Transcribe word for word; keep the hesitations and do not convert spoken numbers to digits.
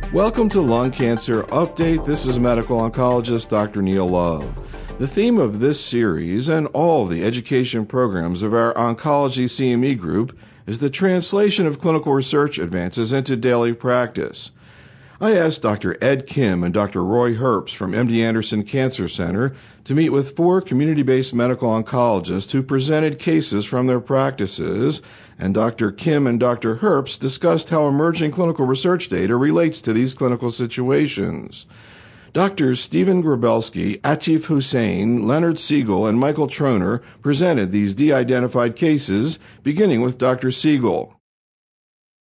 Welcome to Lung Cancer Update. This is medical oncologist Doctor Neil Love. The theme of this series and all the education programs of our Oncology C M E group is the translation of clinical research advances into daily practice. I asked Doctor Ed Kim and Doctor Roy Herbst from M D Anderson Cancer Center to meet with four community-based medical oncologists who presented cases from their practices, and Doctor Kim and Doctor Herbst discussed how emerging clinical research data relates to these clinical situations. Doctors Stephen Grabelski, Atif Hussain, Leonard Siegel, and Michael Troner presented these de-identified cases, beginning with Doctor Siegel.